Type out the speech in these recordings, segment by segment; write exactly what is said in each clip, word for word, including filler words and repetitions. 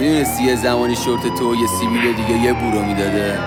میدونستی یه زمانی شورت تو یه سیبیل دیگه یه بورو میداده؟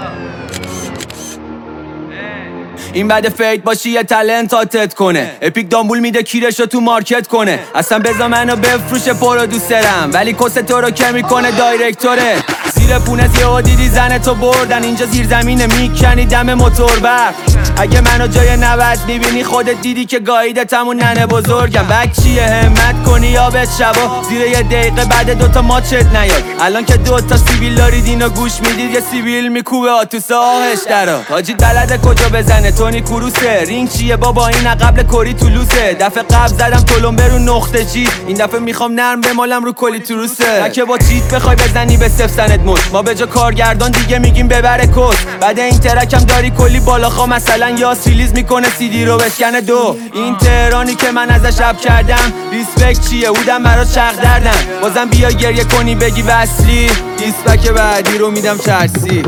این بعد فیت باشی یه تلنت آتت کنه، اپیک دامبول میده کیرشو تو مارکت کنه. اصلا بزا منو بفروشه پرودوسرم، ولی کس تو رو که میکنه دایرکتوره. زیر پونه یهو دیدی زن تو بردن، اینجا زیر زمینه میکنی دم موتور برق. اگه منو جای نود میبینی خودت دیدی که گاییدتمون ننه بزرگم. بک چیه همت کنی یا به شبا زیر یه دقیقه بعد دوتا ماچت نیاد. الان که دوتا سیبیل دارید اینو گوش میدید یه سیبیل میکوبه آتوس آهش درا. حاجی بلده کجا بزنه تونی کروسه، رینگ چیه بابا این قبل کری طولوسه. دفعه قبل زدم تلمبه رو نقطه جی، این دفعه میخوام نرم بمالم رو کلی تروسه. نه که با چیت بخوای بزنی به صفر سند مش، ما به جا کارگردان دیگه میگیم ببره کس. بعد این ترکم داری کلی بالاخا مثلا یا ریلیز میکنه سیدی رو بشکنه دو. این تهرانی که من ازش رپ کردم ریسپکت چیه بودم برات چرخ دردم. بازم بیا گریه کنی بگی وصلی، دیسپک بعدی رو میدم ترسی.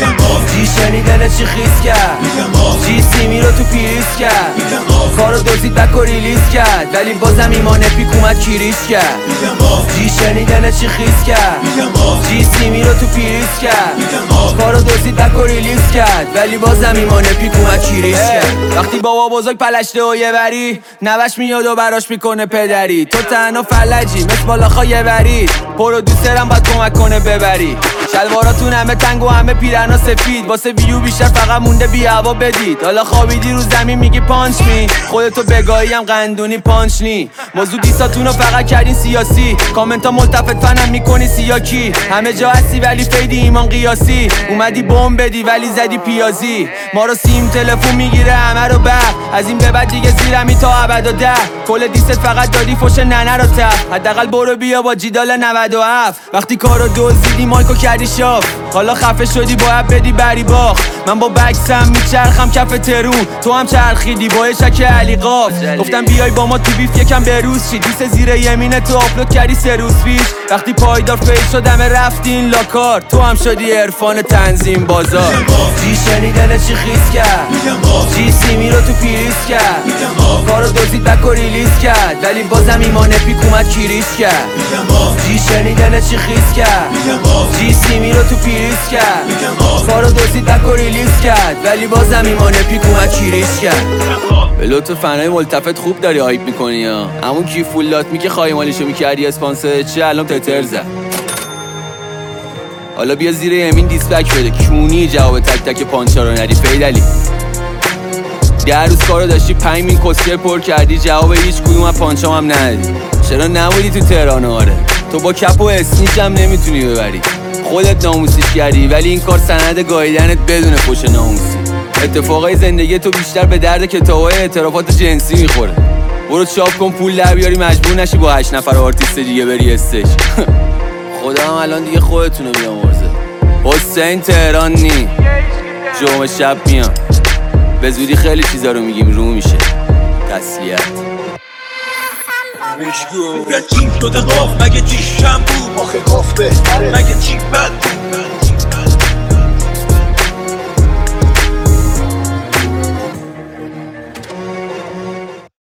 جی شنیدن چی خیز کرد، جی سیمی رو تو پیریز کرد. کارو دوزید بک و ریلیز کرد، ولی بازم ایمان اپیک اومد کیریش کرد. جی شنیدن چی خیز کرد، جی سیمی رو تو پیریز کرد. کارو دوزید بک و ریلیز کرد، ولی بازم ایمان اپیک اومد کیریش کرد. وقتی بابا بزرگ پلشته و یه بری نوش میاد و براش میکنه پدری. تو تنها فلجی مثل بالاخا یه بری، پرودوسرم باید کمک کنه ببری. شلواراتون همه تنگ و همه پیرنا سفید، واسه ویو بیشتر فقط مونده بی هوا بدید. حالا خوابیدی رو زمین میگی پانچ می، خودتو بگاهی هم قندونی پانچ نی. موضوع دیساتونو فقط کردین سیاسی، کامنتا ملتفت فنم میکنی سیاکی. همه جا هستی ولی فیدی ایمان قیاسی، اومدی بمب بدی ولی زدی پیازی. ما رو سیم تلفون میگیره همه رو بر، از این به بعد دیگه زیرمی تا ابد و ده. کل دیست فقط دادی فوش ننه رو تف، حداقل برو بیا با جیدال نود و هفت. وقتی کارو دزدیدی مایکو کردی شاف، حالا خفه شدی باید بدی بری باخ. من با بکسم میچرخم کف ترون، تو هم چرخیدی با شک علی قاف. گفتم بیای با ما تو بیف یکم بروز چی، دیست زیر یمین تو آپلود کردی سه روز پیش. وقتی پایدار فیل شدم رفتین لاکار، تو هم شدی عرفان تنظیم بازار. جی شنیدن چی خیز کرد، جی سیمی رو تو پیریز کرد. کارو دوزید بک و ریلیز کرد، ولی بازم ایمان اپیک اومد کیریش کرد. جی شنیدن چی خیز کرد، جی سیمی رو تو پیریز کرد. کارو دوزید بک و ریلیز کرد، ولی بازم ایمان اپیک اومد کیریش کرد. به لطف فنای ملتفت خوب داری هایپ میکنی ها. همون کی فول لات می که خایمالیشو میکردی اسپانسر چی الان تتر زد. حالا بیا زیر یمین دیسپک بده کونی جواب تک تک پانچا رو ندی فیدلی. ده روز کارو داشتی پنج مین کسکر پر کردی، جواب هیچ کدوم از پانچام هم ندی. چرا نبودی تو تهران؟ آره تو با کپ و اسنیچ هم نمیتونی ببری، خودت ناموسیش کردی ولی این کار سند گاییدنت بدون پشت ناموسی. اتفاقای زندگی تو بیشتر به درد کتابای اعترافات جنسی میخوره. برو چاپ کن پول در بیاری مجبور نشی با هشت نفر آرتیست دیگه بری استش. خدا هم الان دیگه خودتونو بیامرزه. حسین تهران نی جمعه شب میان، به زودی خیلی چیزا رو میگیم رو میشه. تسلیت میگه چی شده قاف، مگه چی شم بود؟ آخه قاف بهتره، مگه چی بد بود؟